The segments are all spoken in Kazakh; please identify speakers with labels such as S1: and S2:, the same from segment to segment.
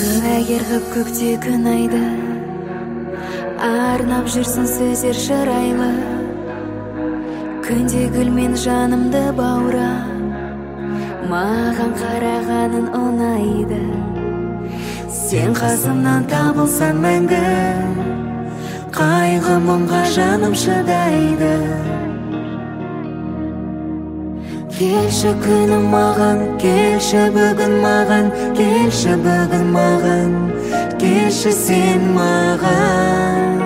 S1: Куәгер қып көкте күн айды, арнап жүрсін сөздер шырайлы. Күнде гүлмен жанымды баура, маған қарағаның ұнайды. Сен қасымнан табылсан мәңгі, қайғы мұңға жаным шыдайды. Келші күнім маған, келші бүгін маған, келші бүгін маған, келші сен маған.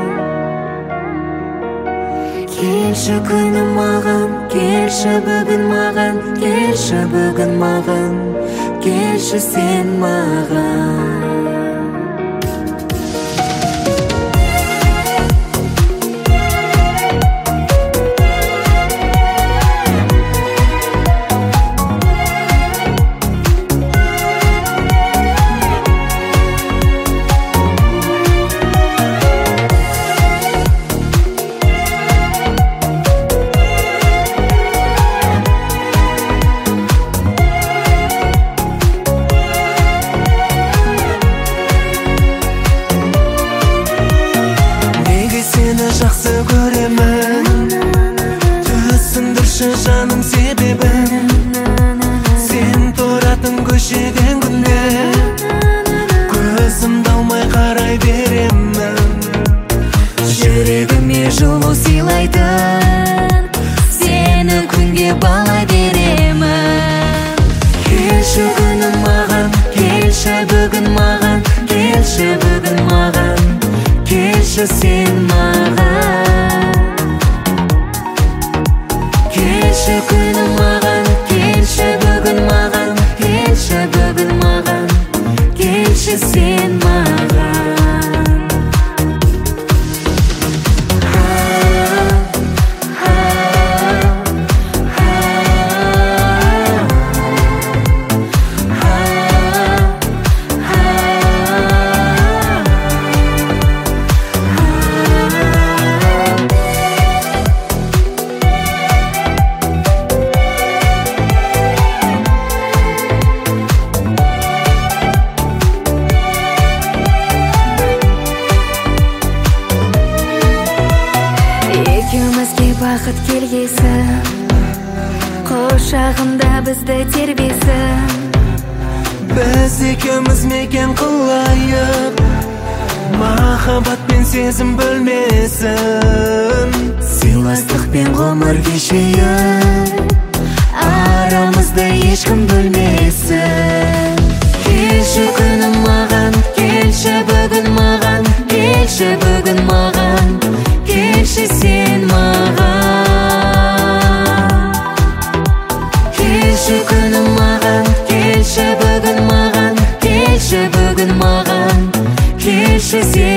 S1: Келші күнім маған, келші бүгін маған, келші бүгін маған, келші сен маған.
S2: Жақсы көремін, түсіндірші жаным себебін. Сен тұратын көшеден күнде көзімді алмай қарай беремін.
S1: Жүрегіме жылу сыйлайтын, сені күнге балай беремін.
S2: Келші күнім маған, келші бүгін маған, келші бүгін маған, келші сен маған.
S1: Келші күнім маған, келші бүгін маған, келші бүгін маған, келші сен маған. Екеумізге бақыт келгесін, құшағымда бізді тербесін.
S2: Біз екеуміз мекен қылайық, махаббат пен сезім бөлмесін.
S1: Сыйластық пен ғұмыр кешейік, арамызды ешкім бөлмесін. Келші күнім маған, келші бүгін маған, келші бүгін маған, келші сен маған. Келші күнім маған, келші бүгін маған, келші бүгін маған, келші сен